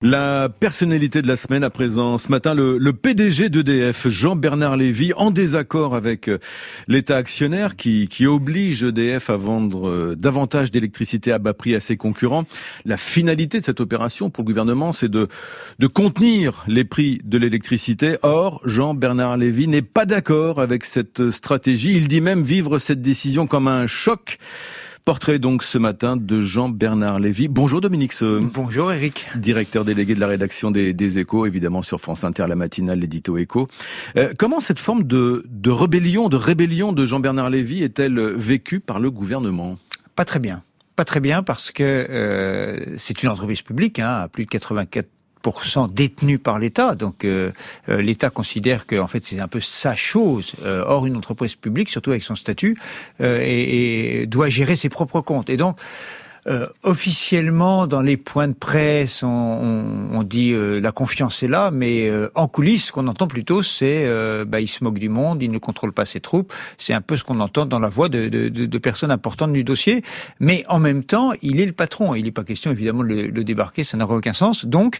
La personnalité de la semaine à présent. Ce matin, le PDG d'EDF, Jean-Bernard Lévy, en désaccord avec l'État actionnaire qui oblige EDF à vendre davantage d'électricité à bas prix à ses concurrents. La finalité de cette opération pour le gouvernement, c'est de contenir les prix de l'électricité. Or, Jean-Bernard Lévy n'est pas d'accord avec cette stratégie. Il dit même vivre cette décision comme un choc. Portrait donc ce matin de Jean-Bernard Lévy. Bonjour Dominique Seux. Bonjour Eric. Directeur délégué de la rédaction des Échos, évidemment sur France Inter, la matinale, l'édito Écho. Comment cette forme de rébellion de Jean-Bernard Lévy est-elle vécue par le gouvernement ? Pas très bien. Pas très bien parce que c'est une entreprise publique, à plus de 84% détenu par l'État, donc l'État considère que en fait c'est un peu sa chose. Or une entreprise publique, surtout avec son statut, et doit gérer ses propres comptes. Et donc officiellement, dans les points de presse, on dit la confiance est là, mais en coulisses, ce qu'on entend plutôt, c'est il se moque du monde, il ne contrôle pas ses troupes. C'est un peu ce qu'on entend dans la voix de personnes importantes du dossier. Mais en même temps, il est le patron. Il n'est pas question évidemment de le débarquer, ça n'aurait aucun sens. Donc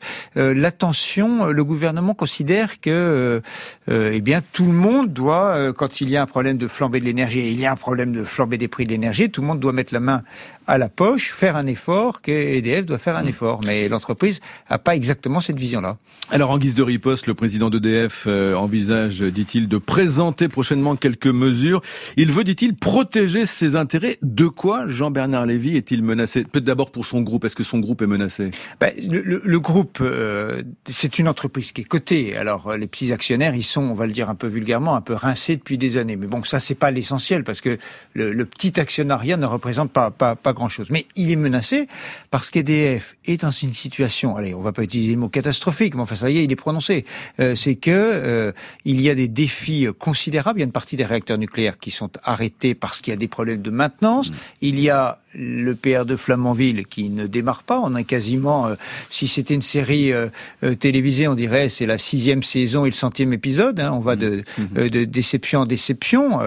le gouvernement considère que tout le monde doit, quand il y a un problème de flambée de l'énergie, et il y a un problème de flambée des prix de l'énergie, tout le monde doit mettre la main à la poche, faire un effort, qu'EDF doit faire un effort. Mais l'entreprise n'a pas exactement cette vision-là. Alors, en guise de riposte, le président d'EDF envisage, dit-il, de présenter prochainement quelques mesures. Il veut, dit-il, protéger ses intérêts. De quoi Jean-Bernard Lévy est-il menacé ? Peut-être d'abord pour son groupe. Est-ce que son groupe est menacé ? Le groupe, c'est une entreprise qui est cotée. Alors, les petits actionnaires, ils sont, on va le dire un peu vulgairement, un peu rincés depuis des années. Mais bon, ça, c'est pas l'essentiel parce que le petit actionnariat ne représente pas grand-chose. Mais il est menacé parce qu'EDF est dans une situation, allez, on va pas utiliser le mot catastrophique, mais enfin ça y est, il est prononcé. C'est que il y a des défis considérables. Il y a une partie des réacteurs nucléaires qui sont arrêtés parce qu'il y a des problèmes de maintenance. Il y a le PR de Flamanville qui ne démarre pas. On a quasiment, si c'était une série télévisée, on dirait c'est la 6e saison et le 100e épisode. On va de déception en déception.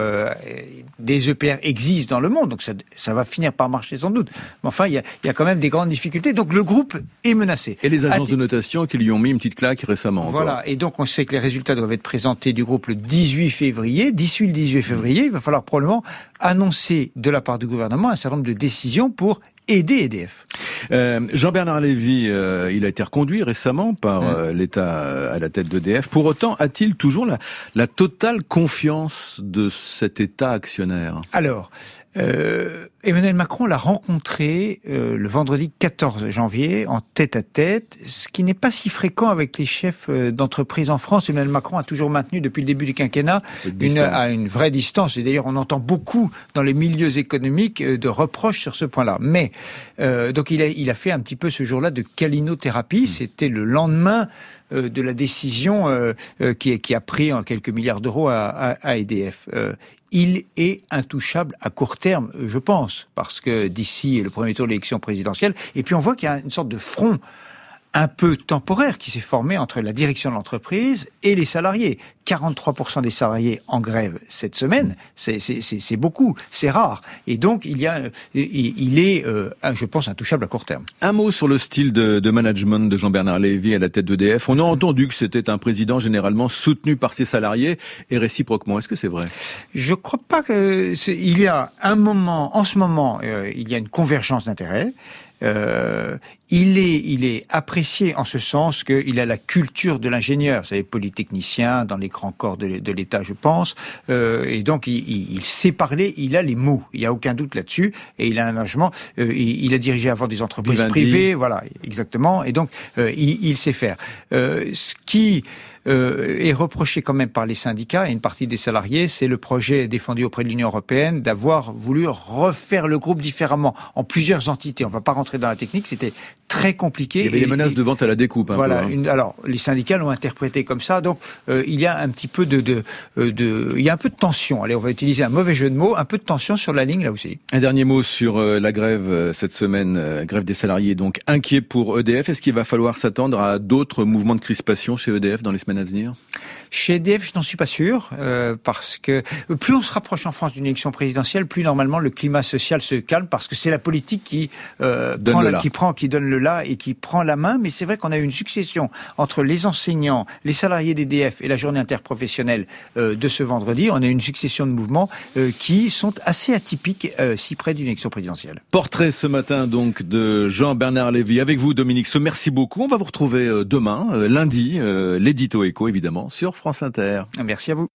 Des EPR existent dans le monde, donc ça va finir par marcher sans doute. Mais enfin, il y a quand même des grandes difficultés. Donc le groupe est menacé. Et les agences de notation qui lui ont mis une petite claque récemment. Voilà. Encore. Et donc on sait que les résultats doivent être présentés du groupe le 18 février. D'ici le 18 février, il va falloir probablement annoncer de la part du gouvernement un certain nombre de décisions pour aider EDF. Jean-Bernard Lévy, il a été reconduit récemment par l'État à la tête d'EDF. Pour autant, a-t-il toujours la totale confiance de cet État actionnaire ? Alors, Emmanuel Macron l'a rencontré le vendredi 14 janvier en tête-à-tête, ce qui n'est pas si fréquent avec les chefs d'entreprise en France. Emmanuel Macron a toujours maintenu depuis le début du quinquennat une vraie distance. Et d'ailleurs, on entend beaucoup dans les milieux économiques de reproches sur ce point-là. Mais donc il a fait un petit peu ce jour-là de câlinothérapie. C'était le lendemain de la décision qui a pris quelques milliards d'euros à EDF. Il est intouchable à court terme, je pense, parce que d'ici le premier tour de l'élection présidentielle, et puis on voit qu'il y a une sorte de front un peu temporaire qui s'est formé entre la direction de l'entreprise et les salariés. 43% des salariés en grève cette semaine, c'est beaucoup, c'est rare. Et donc il est, je pense, intouchable à court terme. Un mot sur le style de management de Jean-Bernard Lévy à la tête d'EDF. On a entendu que c'était un président généralement soutenu par ses salariés et réciproquement. Est-ce que c'est vrai ? Je crois pas que il y a un moment, en ce moment, il y a une convergence d'intérêts. Il est apprécié en ce sens qu'il a la culture de l'ingénieur, vous savez, polytechnicien dans les grands corps de l'État, je pense, et donc il sait parler, il a les mots, il n'y a aucun doute là-dessus, et il a un engagement, il a dirigé avant des entreprises privées, voilà, exactement, et donc il sait faire. Ce qui est reproché quand même par les syndicats et une partie des salariés, c'est le projet défendu auprès de l'Union européenne d'avoir voulu refaire le groupe différemment en plusieurs entités. On ne va pas rentrer dans la technique, c'était très compliqué. Il y avait des menaces de vente à la découpe. Voilà. Alors, les syndicats l'ont interprété comme ça, donc il y a un petit peu il y a un peu de tension. Allez, on va utiliser un mauvais jeu de mots, un peu de tension sur la ligne là aussi. Un dernier mot sur la grève cette semaine, grève des salariés, donc inquiet pour EDF. Est-ce qu'il va falloir s'attendre à d'autres mouvements de crispation chez EDF dans les semaines à venir ? Chez EDF, je n'en suis pas sûr, parce que plus on se rapproche en France d'une élection présidentielle, plus normalement le climat social se calme, parce que c'est la politique qui donne le là et qui prend la main. Mais c'est vrai qu'on a eu une succession entre les enseignants, les salariés d'EDF et la journée interprofessionnelle de ce vendredi. On a une succession de mouvements qui sont assez atypiques si près d'une élection présidentielle. Portrait ce matin donc de Jean-Bernard Lévy. Avec vous, Dominique Seux, merci beaucoup. On va vous retrouver demain, lundi, l'édito écho évidemment sur France Inter. Merci à vous.